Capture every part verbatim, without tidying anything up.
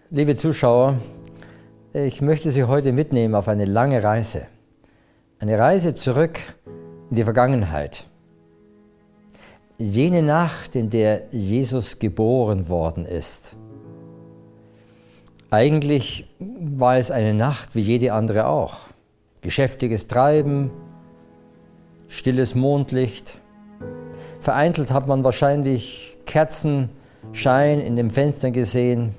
Liebe Zuschauer, ich möchte Sie heute mitnehmen auf eine lange Reise. Eine Reise zurück in die Vergangenheit. Jene Nacht, in der Jesus geboren worden ist. Eigentlich war es eine Nacht wie jede andere auch. Geschäftiges Treiben, stilles Mondlicht. Vereinzelt hat man wahrscheinlich Kerzenschein in den Fenstern gesehen.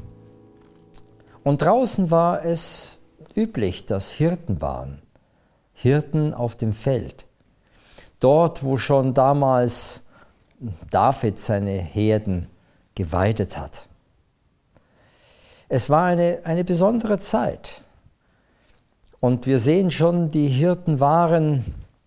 Und draußen war es üblich, dass Hirten waren. Hirten auf dem Feld. Dort, wo schon damals David seine Herden geweidet hat. Es war eine, eine besondere Zeit. Und wir sehen schon, die Hirten waren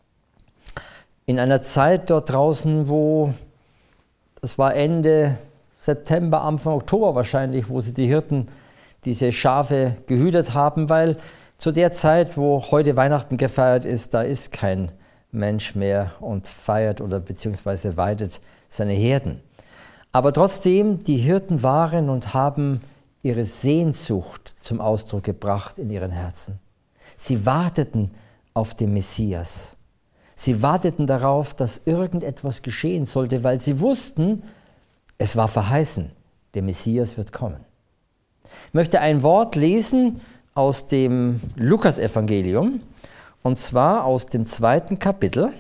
in einer Zeit dort draußen, wo, das war Ende September, Anfang Oktober wahrscheinlich, wo sie die Hirten diese Schafe gehütet haben, weil zu der Zeit, wo heute Weihnachten gefeiert ist, da ist kein Mensch mehr und feiert oder beziehungsweise weidet seine Herden. Aber trotzdem, die Hirten waren und haben ihre Sehnsucht zum Ausdruck gebracht in ihren Herzen. Sie warteten auf den Messias. Sie warteten darauf, dass irgendetwas geschehen sollte, weil sie wussten, es war verheißen, der Messias wird kommen. Ich möchte ein Wort lesen aus dem Lukasevangelium, und zwar aus dem zweiten Kapitel.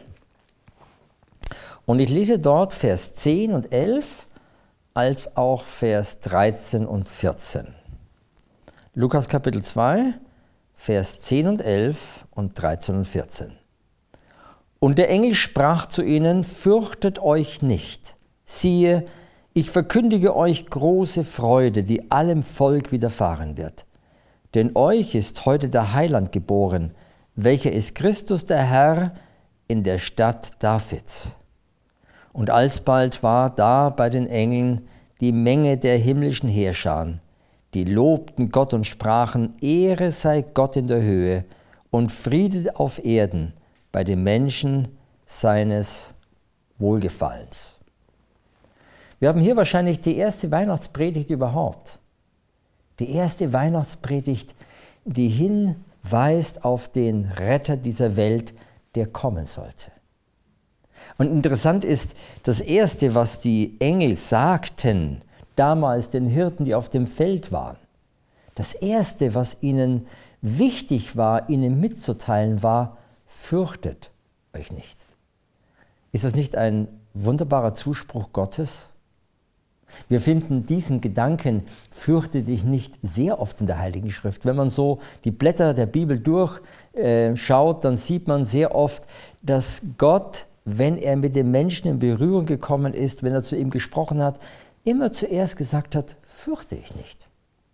Und ich lese dort Vers zehn und elf, als auch Vers dreizehn und vierzehn. Lukas Kapitel zwei, Vers zehn und elf und dreizehn und vierzehn. Und der Engel sprach zu ihnen: Fürchtet euch nicht. Siehe, ich verkündige euch große Freude, die allem Volk widerfahren wird. Denn euch ist heute der Heiland geboren, welcher ist Christus der Herr in der Stadt Davids. Und alsbald war da bei den Engeln die Menge der himmlischen Heerscharen, die lobten Gott und sprachen: Ehre sei Gott in der Höhe und Friede auf Erden bei den Menschen seines Wohlgefallens. Wir haben hier wahrscheinlich die erste Weihnachtspredigt überhaupt. Die erste Weihnachtspredigt, die hinweist auf den Retter dieser Welt, der kommen sollte. Und interessant ist, das Erste, was die Engel sagten, damals den Hirten, die auf dem Feld waren, das Erste, was ihnen wichtig war, ihnen mitzuteilen, war: Fürchtet euch nicht. Ist das nicht ein wunderbarer Zuspruch Gottes? Wir finden diesen Gedanken, fürchte dich nicht, sehr oft in der Heiligen Schrift. Wenn man so die Blätter der Bibel durchschaut, dann sieht man sehr oft, dass Gott, wenn er mit dem Menschen in Berührung gekommen ist, wenn er zu ihm gesprochen hat, immer zuerst gesagt hat: Fürchte dich nicht.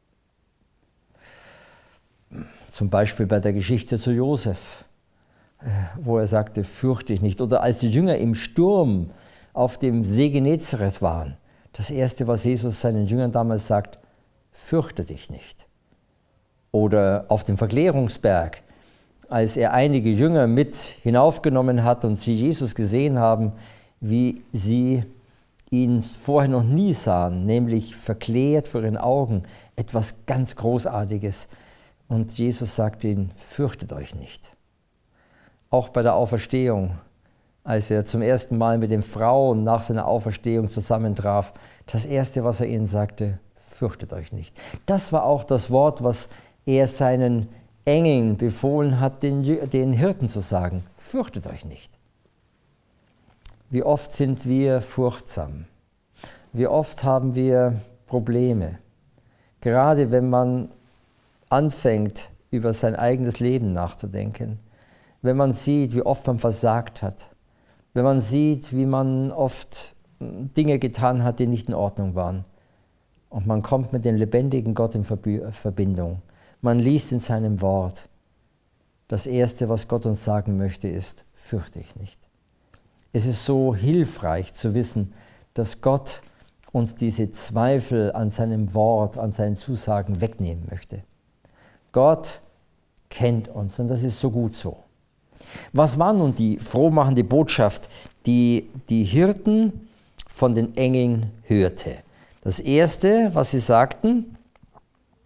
Zum Beispiel bei der Geschichte zu Josef, wo er sagte: Fürchte dich nicht. Oder als die Jünger im Sturm auf dem See Genezareth waren, das Erste, was Jesus seinen Jüngern damals sagt: Fürchte dich nicht. Oder auf dem Verklärungsberg, als er einige Jünger mit hinaufgenommen hat und sie Jesus gesehen haben, wie sie ihn vorher noch nie sahen, nämlich verklärt vor ihren Augen, etwas ganz Großartiges. Und Jesus sagte ihnen: Fürchtet euch nicht. Auch bei der Auferstehung, als er zum ersten Mal mit den Frauen nach seiner Auferstehung zusammentraf, das Erste, was er ihnen sagte: Fürchtet euch nicht. Das war auch das Wort, was er seinen Engeln befohlen hat, den, den Hirten zu sagen: Fürchtet euch nicht. Wie oft sind wir furchtsam? Wie oft haben wir Probleme? Gerade wenn man anfängt, über sein eigenes Leben nachzudenken, wenn man sieht, wie oft man versagt hat, wenn man sieht, wie man oft Dinge getan hat, die nicht in Ordnung waren. Und man kommt mit dem lebendigen Gott in Verbindung. Man liest in seinem Wort. Das Erste, was Gott uns sagen möchte, ist: Fürchte dich nicht. Es ist so hilfreich zu wissen, dass Gott uns diese Zweifel an seinem Wort, an seinen Zusagen wegnehmen möchte. Gott kennt uns und das ist so gut so. Was war nun die frohmachende Botschaft, die die Hirten von den Engeln hörte? Das Erste, was sie sagten: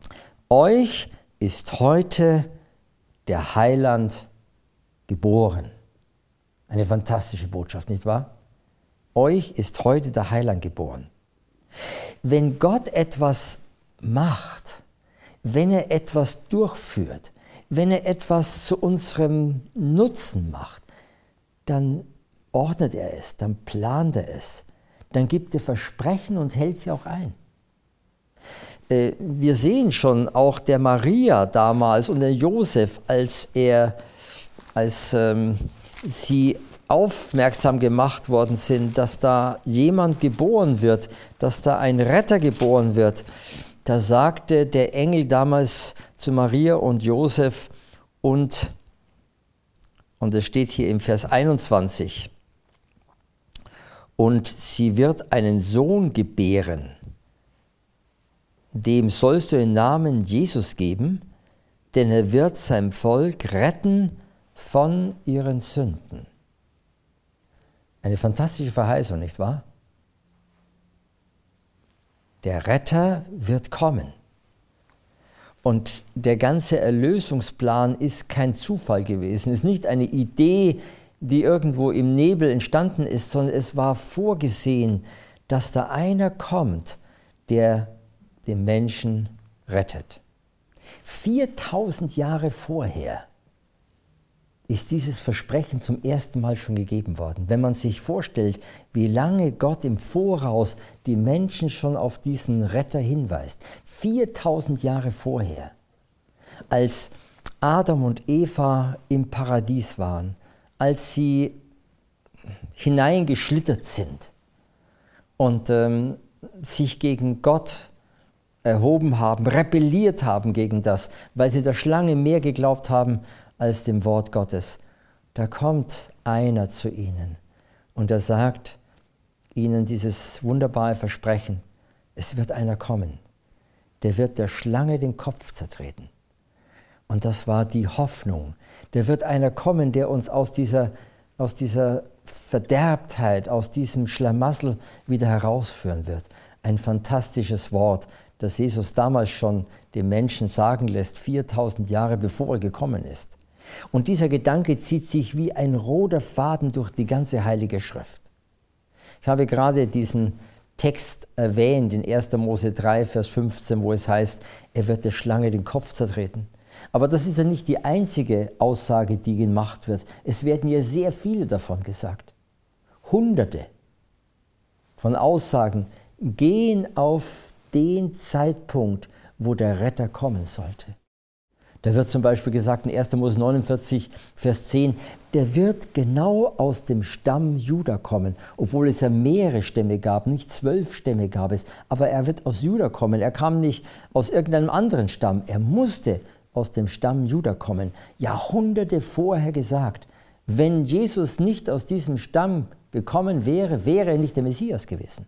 euch ist heute der Heiland geboren. Eine fantastische Botschaft, nicht wahr? Euch ist heute der Heiland geboren. Wenn Gott etwas macht, wenn er etwas durchführt, wenn er etwas zu unserem Nutzen macht, dann ordnet er es, dann plant er es, dann gibt er Versprechen und hält sie auch ein. Äh, wir sehen schon auch der Maria damals und der Josef, als er, als ähm, sie aufmerksam gemacht worden sind, dass da jemand geboren wird, dass da ein Retter geboren wird. Da sagte der Engel damals zu Maria und Josef und, und es steht hier im Vers einundzwanzig, und sie wird einen Sohn gebären, dem sollst du den Namen Jesus geben, denn er wird sein Volk retten von ihren Sünden. Eine fantastische Verheißung, nicht wahr? Der Retter wird kommen. Und der ganze Erlösungsplan ist kein Zufall gewesen, ist nicht eine Idee, die irgendwo im Nebel entstanden ist, sondern es war vorgesehen, dass da einer kommt, der den Menschen rettet. viertausend Jahre vorher ist dieses Versprechen zum ersten Mal schon gegeben worden. Wenn man sich vorstellt, wie lange Gott im Voraus die Menschen schon auf diesen Retter hinweist. viertausend Jahre vorher, als Adam und Eva im Paradies waren, als sie hineingeschlittert sind und ähm, sich gegen Gott erhoben haben, rebelliert haben gegen das, weil sie der Schlange mehr geglaubt haben als dem Wort Gottes. Da kommt einer zu ihnen und er sagt ihnen dieses wunderbare Versprechen: Es wird einer kommen, der wird der Schlange den Kopf zertreten. Und das war die Hoffnung. Da wird einer kommen, der uns aus dieser, aus dieser Verderbtheit, aus diesem Schlamassel wieder herausführen wird. Ein fantastisches Wort, das Jesus damals schon den Menschen sagen lässt, viertausend Jahre bevor er gekommen ist. Und dieser Gedanke zieht sich wie ein roter Faden durch die ganze Heilige Schrift. Ich habe gerade diesen Text erwähnt in erster Mose drei, Vers fünfzehn, wo es heißt, er wird der Schlange den Kopf zertreten. Aber das ist ja nicht die einzige Aussage, die gemacht wird. Es werden ja sehr viele davon gesagt. Hunderte von Aussagen gehen auf den Zeitpunkt, wo der Retter kommen sollte. Da wird zum Beispiel gesagt in erster Mose neunundvierzig, Vers zehn, der wird genau aus dem Stamm Juda kommen, obwohl es ja mehrere Stämme gab, nicht zwölf Stämme gab es, aber er wird aus Juda kommen. Er kam nicht aus irgendeinem anderen Stamm, er musste aus dem Stamm Juda kommen. Jahrhunderte vorher gesagt, wenn Jesus nicht aus diesem Stamm gekommen wäre, wäre er nicht der Messias gewesen.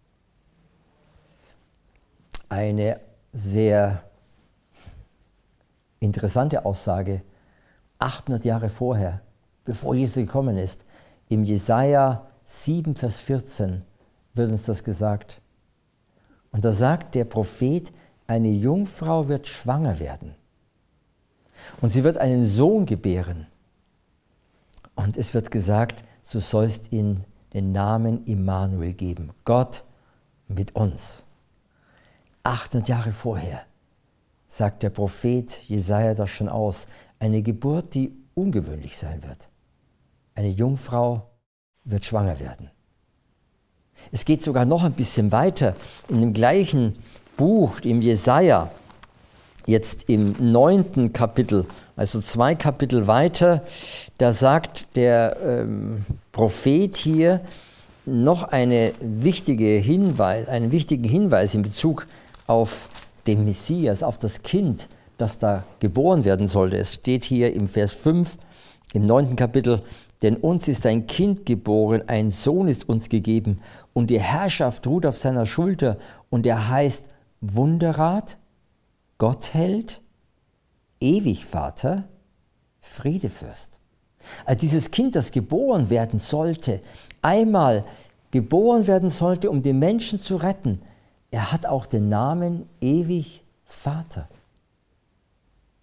Eine sehr interessante Aussage, achthundert Jahre vorher, bevor Jesus gekommen ist. Im Jesaja sieben, Vers vierzehn wird uns das gesagt. Und da sagt der Prophet, eine Jungfrau wird schwanger werden. Und sie wird einen Sohn gebären. Und es wird gesagt, du sollst ihm den Namen Immanuel geben. Gott mit uns. achthundert Jahre vorher sagt der Prophet Jesaja das schon aus. Eine Geburt, die ungewöhnlich sein wird. Eine Jungfrau wird schwanger werden. Es geht sogar noch ein bisschen weiter. In dem gleichen Buch, im Jesaja, jetzt im neunten Kapitel, also zwei Kapitel weiter, da sagt der ähm, Prophet hier noch eine wichtige Hinweis, einen wichtigen Hinweis in Bezug auf den Messias, auf das Kind, das da geboren werden sollte. Es steht hier im Vers fünf, im neunten Kapitel, denn uns ist ein Kind geboren, ein Sohn ist uns gegeben und die Herrschaft ruht auf seiner Schulter und er heißt Wunderrat, Gottheld, Ewigvater, Friedefürst. Also dieses Kind, das geboren werden sollte, einmal geboren werden sollte, um den Menschen zu retten, er hat auch den Namen Ewigvater.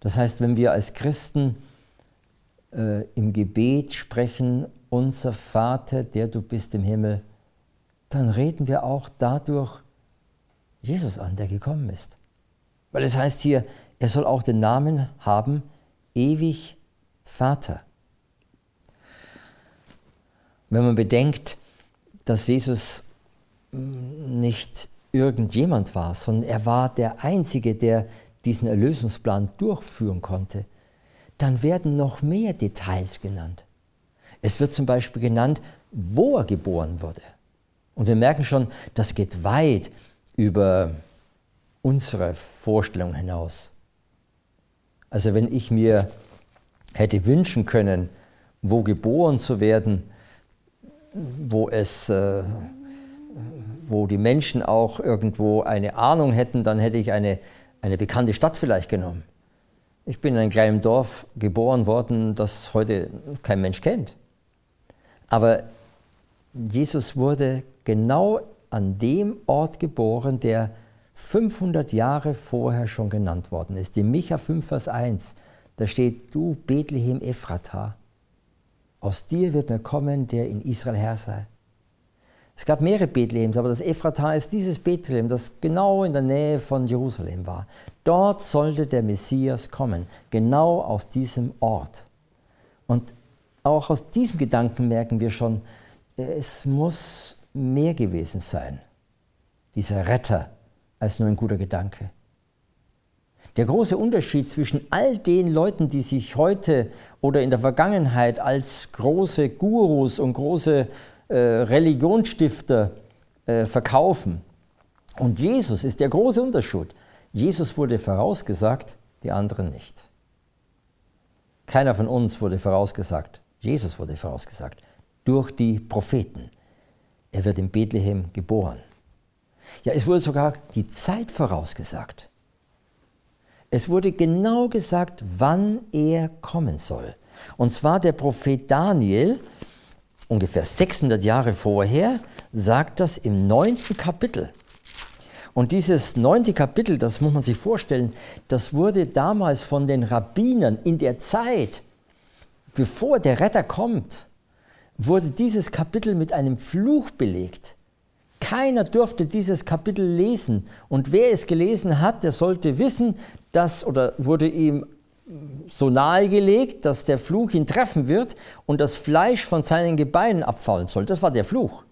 Das heißt, wenn wir als Christen äh, im Gebet sprechen, unser Vater, der du bist im Himmel, dann reden wir auch dadurch Jesus an, der gekommen ist. Weil es heißt hier, er soll auch den Namen haben, ewig Vater. Wenn man bedenkt, dass Jesus nicht irgendjemand war, sondern er war der Einzige, der diesen Erlösungsplan durchführen konnte, dann werden noch mehr Details genannt. Es wird zum Beispiel genannt, wo er geboren wurde. Und wir merken schon, das geht weit über unsere Vorstellung hinaus. Also wenn ich mir hätte wünschen können, wo geboren zu werden, wo es, äh, wo die Menschen auch irgendwo eine Ahnung hätten, dann hätte ich eine, eine bekannte Stadt vielleicht genommen. Ich bin in einem kleinen Dorf geboren worden, das heute kein Mensch kennt. Aber Jesus wurde genau an dem Ort geboren, der fünfhundert Jahre vorher schon genannt worden ist. In Micha fünf, Vers eins, da steht, du Bethlehem Ephrata, aus dir wird mir kommen, der in Israel Herr sei. Es gab mehrere Bethlehems, aber das Ephrata ist dieses Bethlehem, das genau in der Nähe von Jerusalem war. Dort sollte der Messias kommen, genau aus diesem Ort. Und auch aus diesem Gedanken merken wir schon, es muss mehr gewesen sein, dieser Retter, als nur ein guter Gedanke. Der große Unterschied zwischen all den Leuten, die sich heute oder in der Vergangenheit als große Gurus und große äh, Religionsstifter äh, verkaufen, und Jesus ist der große Unterschied. Jesus wurde vorausgesagt, die anderen nicht. Keiner von uns wurde vorausgesagt. Jesus wurde vorausgesagt durch die Propheten. Er wird in Bethlehem geboren. Ja, es wurde sogar die Zeit vorausgesagt. Es wurde genau gesagt, wann er kommen soll. Und zwar der Prophet Daniel, ungefähr sechshundert Jahre vorher, sagt das im neunten Kapitel. Und dieses neunte Kapitel, das muss man sich vorstellen, das wurde damals von den Rabbinern in der Zeit, bevor der Retter kommt, wurde dieses Kapitel mit einem Fluch belegt. Keiner durfte dieses Kapitel lesen. Und wer es gelesen hat, der sollte wissen, dass, oder wurde ihm so nahegelegt, dass der Fluch ihn treffen wird und das Fleisch von seinen Gebeinen abfallen soll. Das war der Fluch.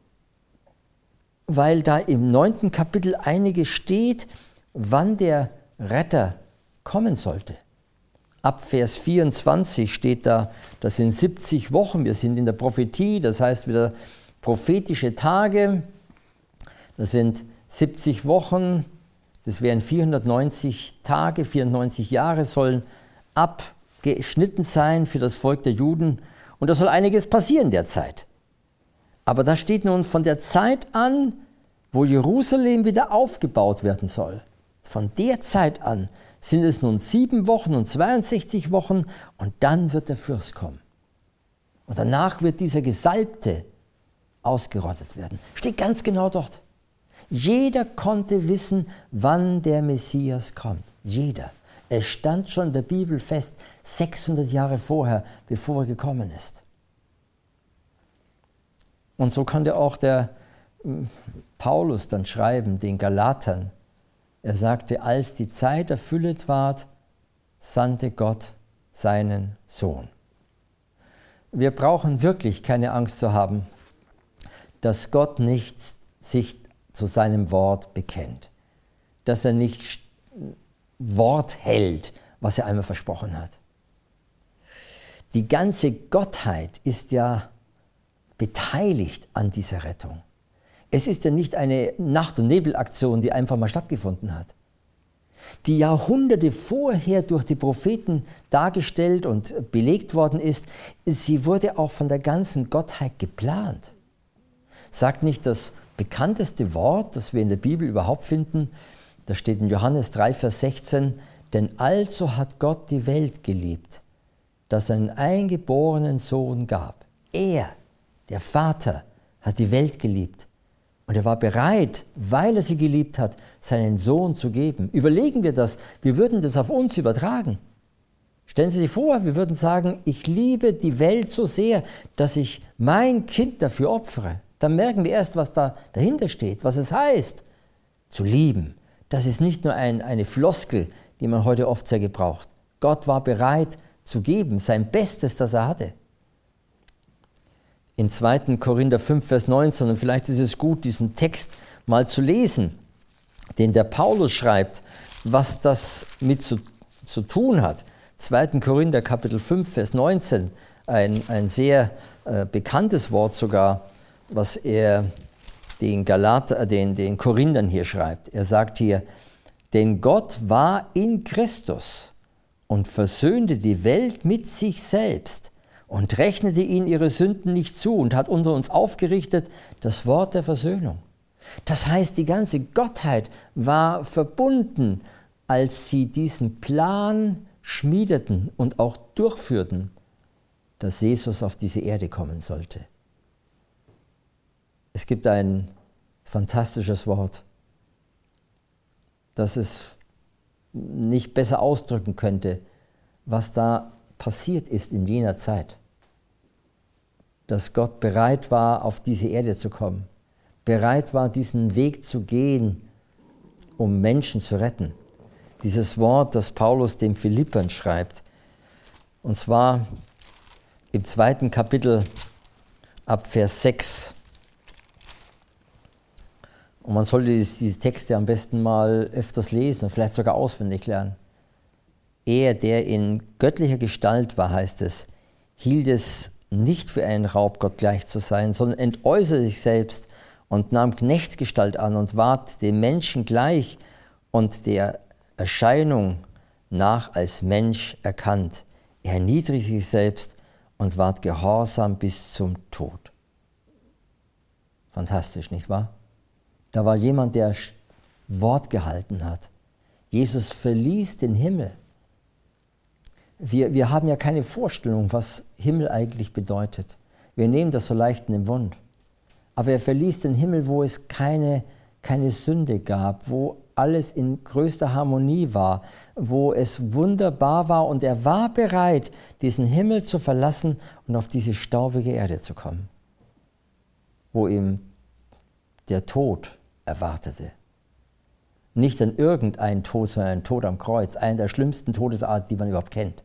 Weil da im neunten Kapitel einiges steht, wann der Retter kommen sollte. Ab Vers vierundzwanzig steht da, das sind siebzig Wochen, wir sind in der Prophetie, das heißt wieder prophetische Tage. Das sind siebzig Wochen, das wären vierhundertneunzig Tage, vierundneunzig Jahre sollen abgeschnitten sein für das Volk der Juden. Und da soll einiges passieren derzeit. Aber da steht nun von der Zeit an, wo Jerusalem wieder aufgebaut werden soll. Von der Zeit an sind es nun sieben Wochen und zweiundsechzig Wochen und dann wird der Fürst kommen. Und danach wird dieser Gesalbte ausgerottet werden. Steht ganz genau dort. Jeder konnte wissen, wann der Messias kommt. Jeder. Es stand schon in der Bibel fest, sechshundert Jahre vorher, bevor er gekommen ist. Und so konnte auch der Paulus dann schreiben, den Galatern. Er sagte, als die Zeit erfüllet ward, sandte Gott seinen Sohn. Wir brauchen wirklich keine Angst zu haben, dass Gott nicht sich zu seinem Wort bekennt, dass er nicht Wort hält, was er einmal versprochen hat. Die ganze Gottheit ist ja beteiligt an dieser Rettung. Es ist ja nicht eine Nacht- und Nebelaktion, die einfach mal stattgefunden hat. Die Jahrhunderte vorher durch die Propheten dargestellt und belegt worden ist, sie wurde auch von der ganzen Gottheit geplant. Sagt nicht das bekannteste Wort, das wir in der Bibel überhaupt finden, da steht in Johannes drei, Vers sechzehn, denn also hat Gott die Welt geliebt, dass er einen eingeborenen Sohn gab. Er, der Vater, hat die Welt geliebt. Und er war bereit, weil er sie geliebt hat, seinen Sohn zu geben. Überlegen wir das, wir würden das auf uns übertragen. Stellen Sie sich vor, wir würden sagen, ich liebe die Welt so sehr, dass ich mein Kind dafür opfere. Dann merken wir erst, was da dahinter steht, was es heißt, zu lieben. Das ist nicht nur ein, eine Floskel, die man heute oft sehr gebraucht. Gott war bereit zu geben, sein Bestes, das er hatte. In zweiten Korinther fünf, Vers neunzehn, und vielleicht ist es gut, diesen Text mal zu lesen, den der Paulus schreibt, was das mit zu, zu tun hat. zweiten Korinther Kapitel fünf, Vers neunzehn, ein, ein sehr äh, bekanntes Wort sogar, was er den, Galater, den, den Korinthern hier schreibt. Er sagt hier, denn Gott war in Christus und versöhnte die Welt mit sich selbst und rechnete ihnen ihre Sünden nicht zu und hat unter uns aufgerichtet das Wort der Versöhnung. Das heißt, die ganze Gottheit war verbunden, als sie diesen Plan schmiedeten und auch durchführten, dass Jesus auf diese Erde kommen sollte. Es gibt ein fantastisches Wort, das es nicht besser ausdrücken könnte, was da passiert ist in jener Zeit. Dass Gott bereit war, auf diese Erde zu kommen, bereit war, diesen Weg zu gehen, um Menschen zu retten. Dieses Wort, das Paulus den Philippern schreibt, und zwar im zweiten Kapitel ab Vers sechs. Und man sollte diese Texte am besten mal öfters lesen und vielleicht sogar auswendig lernen. Er, der in göttlicher Gestalt war, heißt es, hielt es nicht für einen Raub, Gott gleich zu sein, sondern entäußerte sich selbst und nahm Knechtsgestalt an und ward dem Menschen gleich und der Erscheinung nach als Mensch erkannt. Er erniedrigte sich selbst und ward gehorsam bis zum Tod. Fantastisch, nicht wahr? Da war jemand, der Wort gehalten hat. Jesus verließ den Himmel. Wir, wir haben ja keine Vorstellung, was Himmel eigentlich bedeutet. Wir nehmen das so leicht in den Mund. Aber er verließ den Himmel, wo es keine, keine Sünde gab, wo alles in größter Harmonie war, wo es wunderbar war und er war bereit, diesen Himmel zu verlassen und auf diese staubige Erde zu kommen, wo ihm der Tod erwartete. Nicht an irgendeinen Tod, sondern einen Tod am Kreuz, einen der schlimmsten Todesarten, die man überhaupt kennt.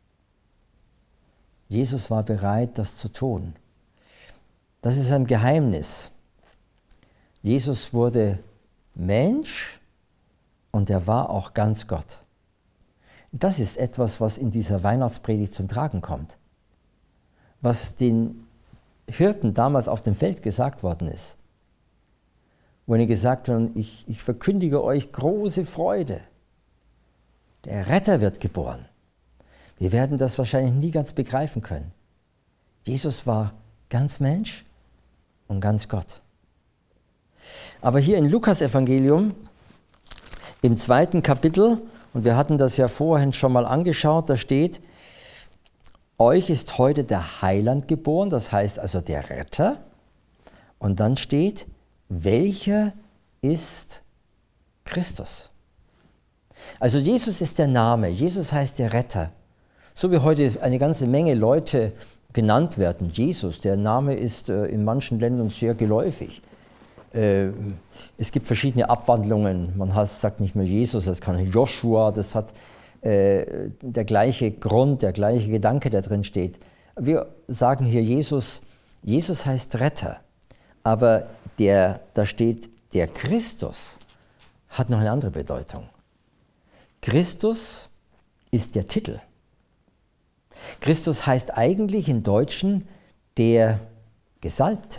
Jesus war bereit, das zu tun. Das ist ein Geheimnis. Jesus wurde Mensch und er war auch ganz Gott. Das ist etwas, was in dieser Weihnachtspredigt zum Tragen kommt. Was den Hirten damals auf dem Feld gesagt worden ist. Wo ihnen gesagt haben, ich, ich verkündige euch große Freude. Der Retter wird geboren. Wir werden das wahrscheinlich nie ganz begreifen können. Jesus war ganz Mensch und ganz Gott. Aber hier im Lukas-Evangelium, im zweiten Kapitel, und wir hatten das ja vorhin schon mal angeschaut, da steht, euch ist heute der Heiland geboren, das heißt also der Retter. Und dann steht, welcher ist Christus? Also Jesus ist der Name, Jesus heißt der Retter. So wie heute eine ganze Menge Leute genannt werden. Jesus, der Name ist äh, in manchen Ländern sehr geläufig. Äh, es gibt verschiedene Abwandlungen. Man hat, sagt nicht mehr Jesus, das kann Joshua, das hat äh, der gleiche Grund, der gleiche Gedanke, der drin steht. Wir sagen hier Jesus, Jesus heißt Retter. Aber der, da steht, der Christus hat noch eine andere Bedeutung. Christus ist der Titel. Christus heißt eigentlich im Deutschen der Gesalbte.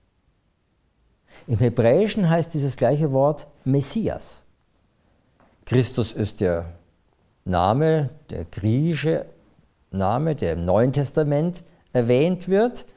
Im Hebräischen heißt dieses gleiche Wort Messias. Christus ist der Name, der griechische Name, der im Neuen Testament erwähnt wird.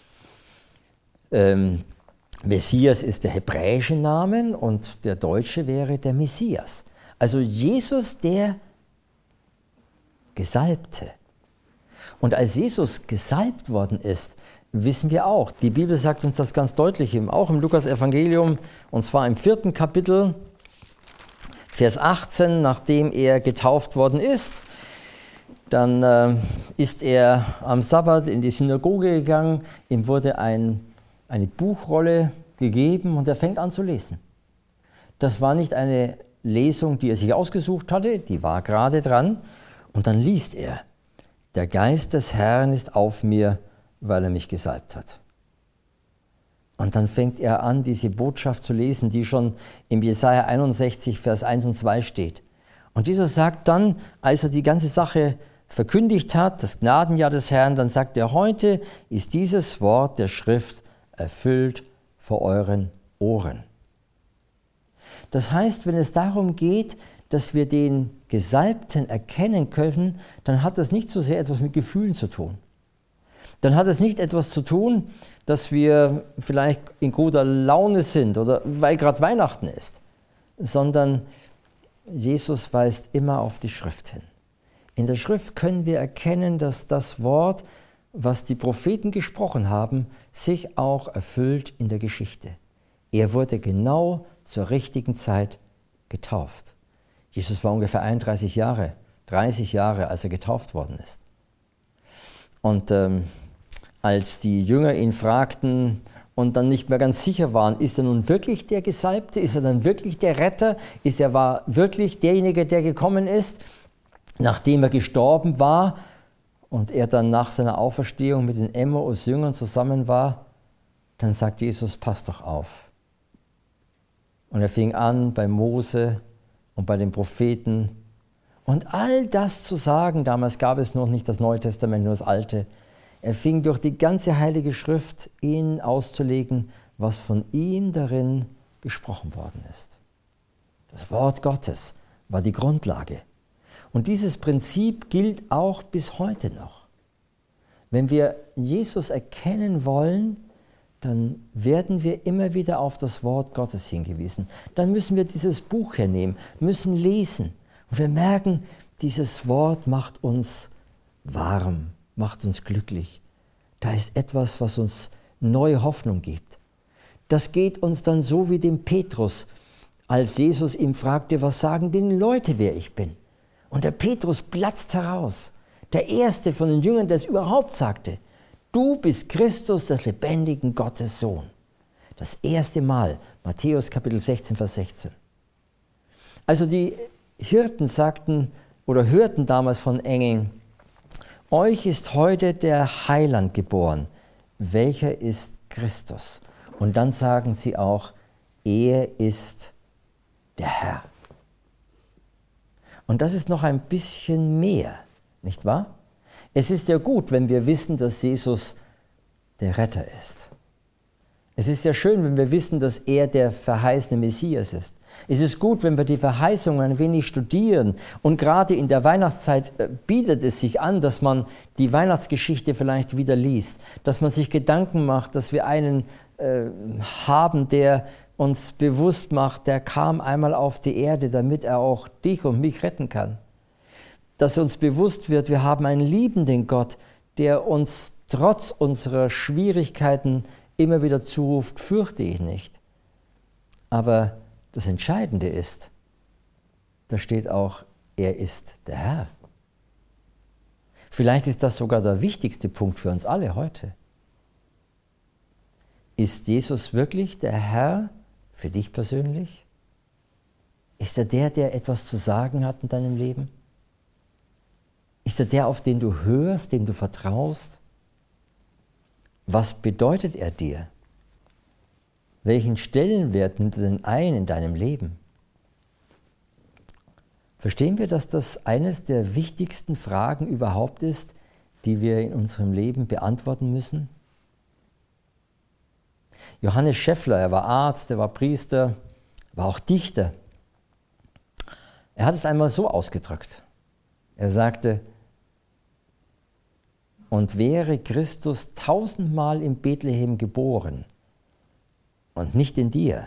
Ähm, Messias ist der hebräische Name und der deutsche wäre der Messias. Also Jesus der Gesalbte. Und als Jesus gesalbt worden ist, wissen wir auch, die Bibel sagt uns das ganz deutlich, auch im Lukas-Evangelium, und zwar im vierten Kapitel, Vers achtzehn, nachdem er getauft worden ist, dann äh, ist er am Sabbat in die Synagoge gegangen, ihm wurde ein, eine Buchrolle gegeben und er fängt an zu lesen. Das war nicht eine Lesung, die er sich ausgesucht hatte, die war gerade dran. Und dann liest er, der Geist des Herrn ist auf mir, weil er mich gesalbt hat. Und dann fängt er an, diese Botschaft zu lesen, die schon im Jesaja einundsechzig, Vers eins und zwei steht. Und dieser sagt dann, als er die ganze Sache verkündigt hat, das Gnadenjahr des Herrn, dann sagt er, heute ist dieses Wort der Schrift erfüllt vor euren Ohren. Das heißt, wenn es darum geht, dass wir den Gesalbten erkennen können, dann hat das nicht so sehr etwas mit Gefühlen zu tun. Dann hat es nicht etwas zu tun, dass wir vielleicht in guter Laune sind oder weil gerade Weihnachten ist, sondern Jesus weist immer auf die Schrift hin. In der Schrift können wir erkennen, dass das Wort, was die Propheten gesprochen haben, sich auch erfüllt in der Geschichte. Er wurde genau zur richtigen Zeit getauft. Jesus war ungefähr einunddreißig Jahre, dreißig Jahre, als er getauft worden ist. Und ähm, als die Jünger ihn fragten und dann nicht mehr ganz sicher waren, ist er nun wirklich der Gesalbte, ist er dann wirklich der Retter, ist er war wirklich derjenige, der gekommen ist, nachdem er gestorben war und er dann nach seiner Auferstehung mit den Emmaus-Jüngern zusammen war, dann sagt Jesus, passt doch auf. Und er fing an bei Mose und bei den Propheten und all das zu sagen. Damals gab es noch nicht das Neue Testament, nur das Alte. Er fing durch die ganze Heilige Schrift ihnen auszulegen, was von ihm darin gesprochen worden ist. Das Wort Gottes war die Grundlage. Und dieses Prinzip gilt auch bis heute noch. Wenn wir Jesus erkennen wollen, dann werden wir immer wieder auf das Wort Gottes hingewiesen. Dann müssen wir dieses Buch hernehmen, müssen lesen. Und wir merken, dieses Wort macht uns warm, macht uns glücklich. Da ist etwas, was uns neue Hoffnung gibt. Das geht uns dann so wie dem Petrus, als Jesus ihm fragte, was sagen denn Leute, wer ich bin? Und der Petrus platzt heraus. Der erste von den Jüngern, der es überhaupt sagte, du bist Christus, des lebendigen Gottes Sohn. Das erste Mal, Matthäus Kapitel sechzehn, Vers sechzehn. Also die Hirten sagten oder hörten damals von Engeln, euch ist heute der Heiland geboren, welcher ist Christus. Und dann sagen sie auch, er ist der Herr. Und das ist noch ein bisschen mehr, nicht wahr? Es ist ja gut, wenn wir wissen, dass Jesus der Retter ist. Es ist ja schön, wenn wir wissen, dass er der verheißene Messias ist. Es ist gut, wenn wir die Verheißungen ein wenig studieren. Und gerade in der Weihnachtszeit bietet es sich an, dass man die Weihnachtsgeschichte vielleicht wieder liest. Dass man sich Gedanken macht, dass wir einen äh, haben, der uns bewusst macht, der kam einmal auf die Erde, damit er auch dich und mich retten kann. Dass uns bewusst wird, wir haben einen liebenden Gott, der uns trotz unserer Schwierigkeiten immer wieder zuruft, fürchte ich nicht. Aber das Entscheidende ist, da steht auch, er ist der Herr. Vielleicht ist das sogar der wichtigste Punkt für uns alle heute. Ist Jesus wirklich der Herr für dich persönlich? Ist er der, der etwas zu sagen hat in deinem Leben? Ist er der, auf den du hörst, dem du vertraust? Was bedeutet er dir? Welchen Stellenwert nimmt er denn ein in deinem Leben? Verstehen wir, dass das eines der wichtigsten Fragen überhaupt ist, die wir in unserem Leben beantworten müssen? Johannes Scheffler, er war Arzt, er war Priester, war auch Dichter. Er hat es einmal so ausgedrückt. Er sagte, und wäre Christus tausendmal in Bethlehem geboren und nicht in dir,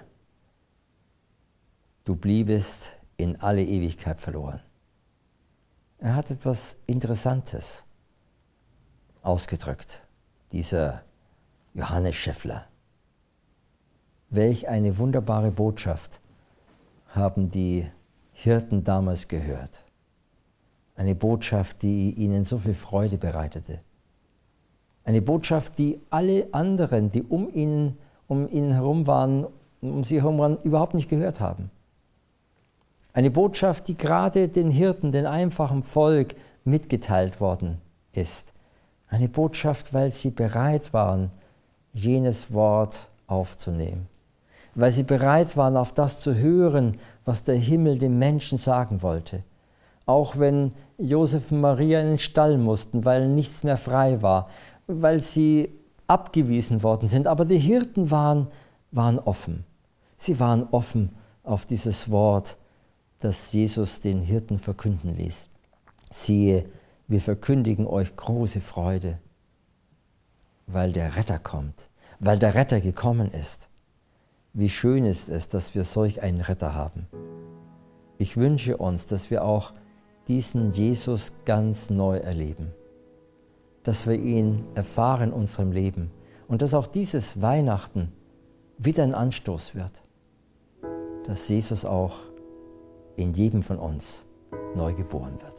du bliebest in alle Ewigkeit verloren. Er hat etwas Interessantes ausgedrückt, dieser Johannes Scheffler. Welch eine wunderbare Botschaft haben die Hirten damals gehört. Eine Botschaft, die ihnen so viel Freude bereitete. Eine Botschaft, die alle anderen, die um ihn, um ihn herum waren, um sie herum waren, überhaupt nicht gehört haben. Eine Botschaft, die gerade den Hirten, den einfachen Volk mitgeteilt worden ist. Eine Botschaft, weil sie bereit waren, jenes Wort aufzunehmen. Weil sie bereit waren, auf das zu hören, was der Himmel dem Menschen sagen wollte. Auch wenn Josef und Maria in den Stall mussten, weil nichts mehr frei war, weil sie abgewiesen worden sind. Aber die Hirten waren, waren offen. Sie waren offen auf dieses Wort, das Jesus den Hirten verkünden ließ. Siehe, wir verkündigen euch große Freude, weil der Retter kommt, weil der Retter gekommen ist. Wie schön ist es, dass wir solch einen Retter haben. Ich wünsche uns, dass wir auch diesen Jesus ganz neu erleben, dass wir ihn erfahren in unserem Leben und dass auch dieses Weihnachten wieder ein Anstoß wird, dass Jesus auch in jedem von uns neu geboren wird.